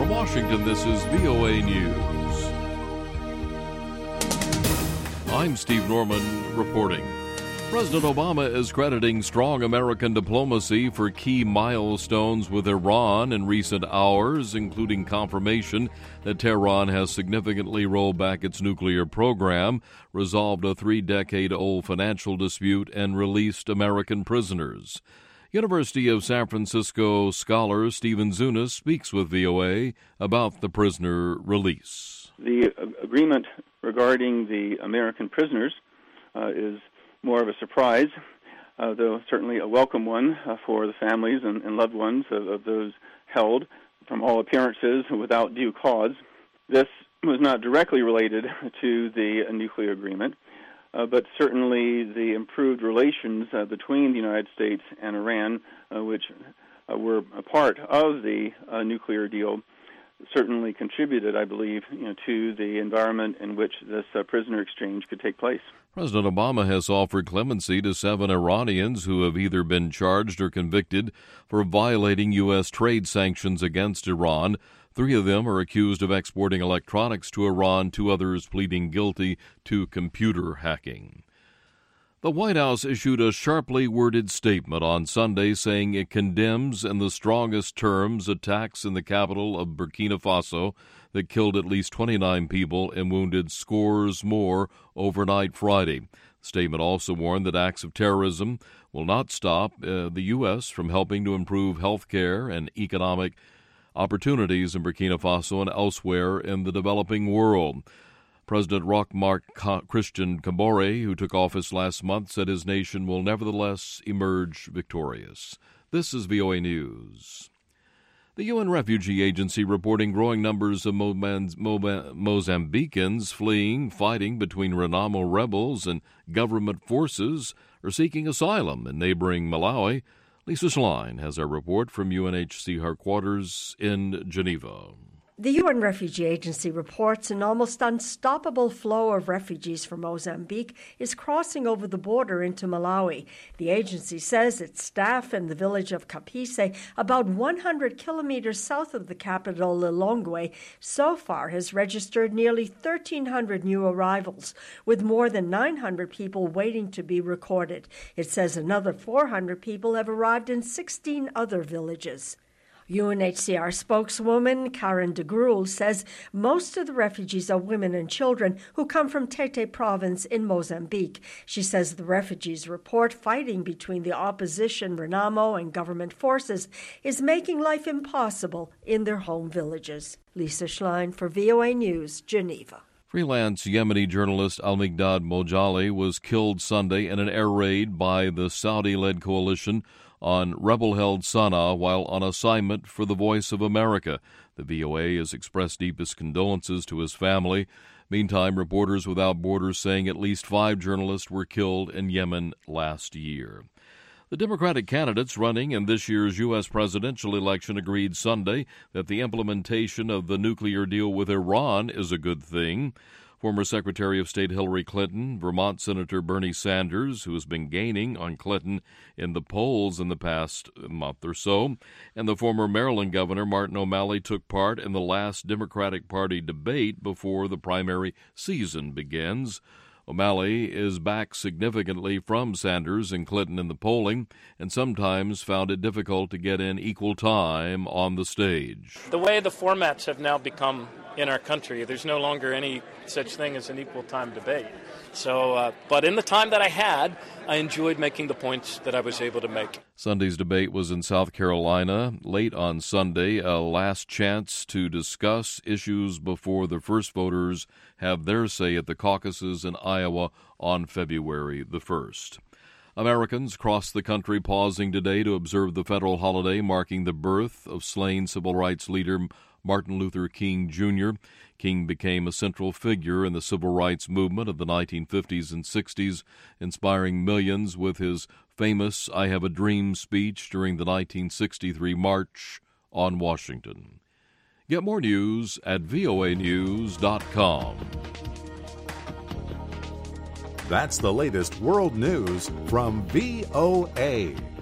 From Washington, this is VOA News. I'm Steve Norman reporting. President Obama is crediting strong American diplomacy for key milestones with Iran in recent hours, including confirmation that Tehran has significantly rolled back its nuclear program, resolved a 3-decade-old financial dispute, and released American prisoners. University of San Francisco scholar Stephen Zunas speaks with VOA about the prisoner release. The agreement regarding the American prisoners is more of a surprise, though certainly a welcome one for the families and loved ones of those held, from all appearances, without due cause. This was not directly related to the nuclear agreement, but certainly the improved relations between the United States and Iran, which were a part of the nuclear deal, certainly contributed, I believe, to the environment in which this prisoner exchange could take place. President Obama has offered clemency to 7 Iranians who have either been charged or convicted for violating U.S. trade sanctions against Iran. 3 of them are accused of exporting electronics to Iran, 2 others pleading guilty to computer hacking. The White House issued a sharply worded statement on Sunday saying it condemns in the strongest terms attacks in the capital of Burkina Faso that killed at least 29 people and wounded scores more overnight Friday. The statement also warned that acts of terrorism will not stop the U.S. from helping to improve health care and economic opportunities in Burkina Faso and elsewhere in the developing world. President Roch-Marc Christian Kabore, who took office last month, said his nation will nevertheless emerge victorious. This is VOA News. The UN Refugee Agency reporting growing numbers of Mozambicans fleeing, fighting between Renamo rebels and government forces, are seeking asylum in neighboring Malawi. Lisa Schlein has our report from UNHCR headquarters in Geneva. The UN Refugee Agency reports an almost unstoppable flow of refugees from Mozambique is crossing over the border into Malawi. The agency says its staff in the village of Kapise, about 100 kilometers south of the capital Lilongwe, so far has registered nearly 1,300 new arrivals, with more than 900 people waiting to be recorded. It says another 400 people have arrived in 16 other villages. UNHCR spokeswoman Karen de Gruel says most of the refugees are women and children who come from Tete province in Mozambique. She says the refugees report fighting between the opposition Renamo and government forces is making life impossible in their home villages. Lisa Schlein for VOA News, Geneva. Freelance Yemeni journalist Al-Migdad Mojali was killed Sunday in an air raid by the Saudi-led coalition on rebel-held Sana'a while on assignment for the Voice of America. The VOA has expressed deepest condolences to his family. Meantime, Reporters Without Borders saying at least 5 journalists were killed in Yemen last year. The Democratic candidates running in this year's U.S. presidential election agreed Sunday that the implementation of the nuclear deal with Iran is a good thing. Former Secretary of State Hillary Clinton, Vermont Senator Bernie Sanders, who has been gaining on Clinton in the polls in the past month or so, and the former Maryland Governor Martin O'Malley took part in the last Democratic Party debate before the primary season begins. O'Malley is back significantly from Sanders and Clinton in the polling and sometimes found it difficult to get in equal time on the stage. The way the formats have now become in our country, there's no longer any such thing as an equal time debate. So, but in the time that I had, I enjoyed making the points that I was able to make. Sunday's debate was in South Carolina. Late on Sunday, a last chance to discuss issues before the first voters have their say at the caucuses in Iowa on February the 1st. Americans across the country pausing today to observe the federal holiday marking the birth of slain civil rights leader Martin Luther King, Jr. King became a central figure in the civil rights movement of the 1950s and 60s, inspiring millions with his famous I Have a Dream speech during the 1963 March on Washington. Get more news at voanews.com. That's the latest world news from VOA.